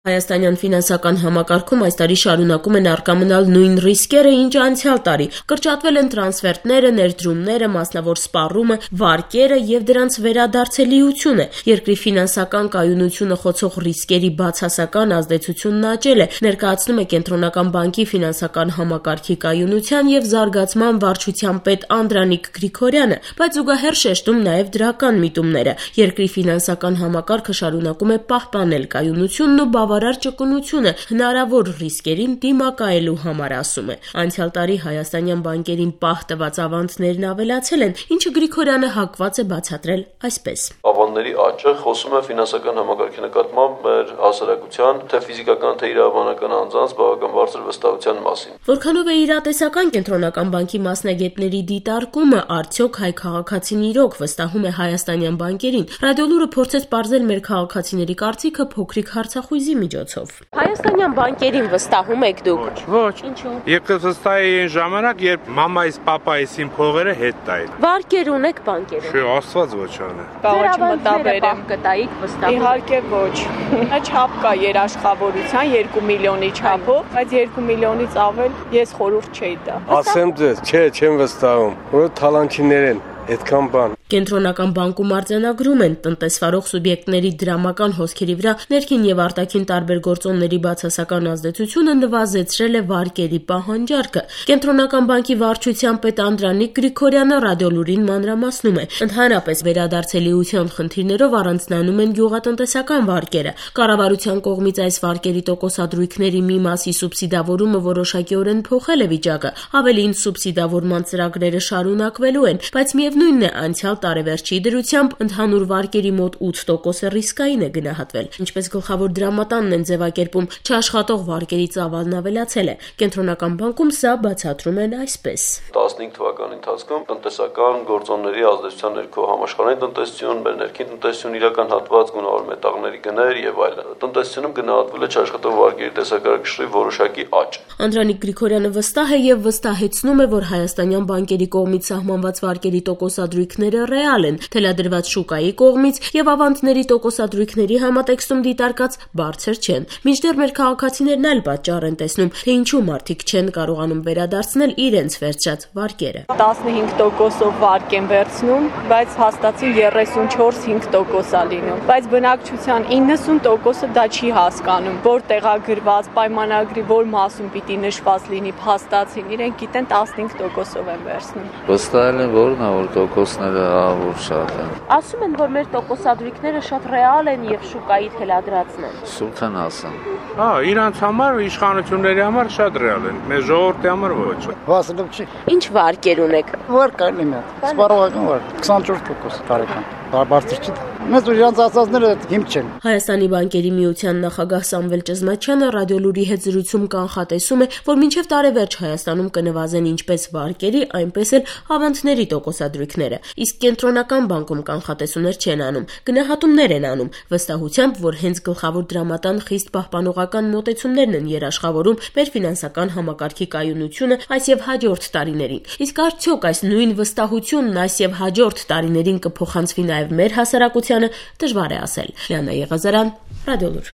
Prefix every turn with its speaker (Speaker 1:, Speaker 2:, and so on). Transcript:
Speaker 1: Հայաստանյան ֆինանսական համակարգում այս տարի շարունակում են առկա մնալ նույն ռիսկերը, ինչ անցյալ տարի։ Կրճատվել են տրանսֆերտները, ներդրումները, մասնավոր սպառումը, վարկերը եւ դրանց վերադարձելիությունը։ Երկրի ֆինանսական կայունությունը խոցող ռիսկերի բացասական ազդեցությունն աճել է, ներկայացնում է Կենտրոնական բանկի ֆինանսական համակարգի կայունության եւ զարգացման վարչության պետ Անդրանիկ Գրիգորյանը, բայց զուգահեռ շեշտում նաեւ դրական միտումները։ Երկրի ֆինանսական համակարգը շարունակում է պահպանել կայունությունն ու բավարար ճկունությունը հնարավոր ռիսկերին դիմակայելու համար, ասում է։ Անցյալ տարի հայաստանյան բանկերին պահ տված ավանդներն ավելացել են, ինչը Գրիգորյանը հակված է բացատրել այսպես.
Speaker 2: Ավանդների աճը խոսում է ֆինանսական համակարգի նկատմամբ մեր հասարակության, թե ֆիզիկական, թե իրավաբանական անձանց բավական բարձր վստահության մասին։
Speaker 1: Որքանով է իրատեսական Կենտրոնական բանկի մասնագետների դիտարկումը, արդյոք հայ քաղաքացին իրոք վստահում է հայաստանյան բանկերին։ Ռադիոլուրը փորձեց պարզել մեր քաղաքացիների կարծիքը փոքրիկ հարցախույզի միջոցով։ Հայաստանյան բանկերին վստահում եք դուք։
Speaker 3: Ոչ։ Ինչու՞։ Եկա վստահեի այն ժամանակ, երբ մամայիս, պապայիս իմ փողերը հետ տային։
Speaker 1: Վարկեր ունեք բանկերում։
Speaker 3: Շո, Աստված ոչ անը։
Speaker 1: Կարող չմտաբերեմ կտայիք վստահում։
Speaker 4: Իհարկե ոչ։ Չափ կա երաշխավորության 2 միլիոնի չափով, բայց 2 միլիոնից ավել ես խորհուրդ չէի տա։
Speaker 5: Ասեմ ձեզ, չէ, չեմ վստահում, որ թալանչիներ են, այդքան բան։
Speaker 1: Կենտրոնական բանկում արձանագրում են տնտեսվարող սուբյեկտների դրամական հոսքերի վրա ներքին եւ արտաքին տարբեր գործոնների բացասական ազդեցությունը նվազեցրել է վարկերի պահանջարկը։ Կենտրոնական բանկի վարչության պետ Անդրանիկ Գրիգորյանը Ռադիոլուրին մանրամասնում է. ընդհանրապես վերադարձելիության խնդիրներով առանձնանում են գյուղատնտեսական վարկերը։ Կառավարության կողմից այս վարկերի տոկոսադրույքների մի մասի սուբսիդավորումը որոշակիորեն փոխել է վիճակը։ Ավելին, սուբսիդավորման ծրագրերը շարունակվելու են, բայց միևնույնն է, անցյալ տարեվերջի դրությամբ ընդհանուր վարկերի մոտ 8% ռիսկային է գնահատվել։ Ինչպես գլխավոր դրամատանն են ձևակերպում, չաշխատող վարկերի ծավալն ավելացել է։ Կենտրոնական բանկում սա բացատրում են այսպես.
Speaker 2: 15 թվականի ընթացքում տնտեսական գործոնների ազդեցության ներքո համաշխարհային տնտեսություն, մեր ներքին տնտեսություն իրական հատված, գունավոր մետաղների գներ եւ այլն։ Տնտեսությունում գնահատվել է չաշխատող վարկերի տեսակարգի որոշակի աճ։
Speaker 1: Անդրանիկ Գրիգորյանը վստահ է եւ վստահեցնում է, որ հայաստանյան բանկերի կողմից սահմանված վարկերի տոկոսադրույքները ռեալ են, թելադրված շուկայի կողմից եւ ավանդների տոկոսադրույքների համատեքստում դիտարկած բարձր չեն։ Մինչդեռ մեր քաղաքացիներն այլ պատճառ են տեսնում, թե ինչու մարդիկ չեն կարողանում վերադարձնել իրենց վերցրած վարկերը։
Speaker 4: 15%-ով վարկ են վերցնում, բայց հաստատին 34-5% է լինում, բայց բնակչության 90%-ը դա չի հասկանում, որտեղ է գրված պայմանագրի որ մասում պիտի նշված լինի փաստացին, իրենք գիտեն 15%-ով են վերցնում։
Speaker 6: Վստահել են որն է, որ տոկոսները որ շատ են։
Speaker 1: Ասում են, որ մեր տոկոսադրույքները շատ ռեալ են եւ շուկայի թելադրածն են։
Speaker 6: Սուտ են ասում։
Speaker 3: Իրանց համար ու իշխանությունների համար շատ ռեալ են, մեր ժողովրդի համար ոչ։
Speaker 5: Վասելով չի։
Speaker 1: Ինչ վարկեր ունեք։
Speaker 5: Վարկ այլ մի հատ։ Սպառողական վարկ 24% տարեկան։ Բարձր չի։ Մեզ ու իրանց ասածները հիմք չեն։
Speaker 1: Հայաստանի բանկերի միության նախագահ Սամվել Ճզմաչյանը Ռադիոլուրի հետ զրույցում կանխատեսում է, որ մինչև տարեվերջ Հայաստանում կնվազեն ինչպես վարկերի, այնպես էլ ավանդների տոկոսադրույքները։ Իսկ Կենտրոնական բանկում կանխատեսումներ չեն անում, գնահատումներ են անում, վստահությամբ, որ հենց գլխավոր դրամատան խիստ պահպանողական մոտեցումներն են երաշխավորում մեր ֆինանսական համակարգի կայունությունը այս եւ հաջորդ տարիներին։ Իսկ արդյոք այս նույն վստահությունն այս եւ հաջորդ տարիներին կփոխանցվի նաեւ մեր հասարակությանը, դժվար է ասել։ Լիանա Եղազարյան, Ռադիոլուր։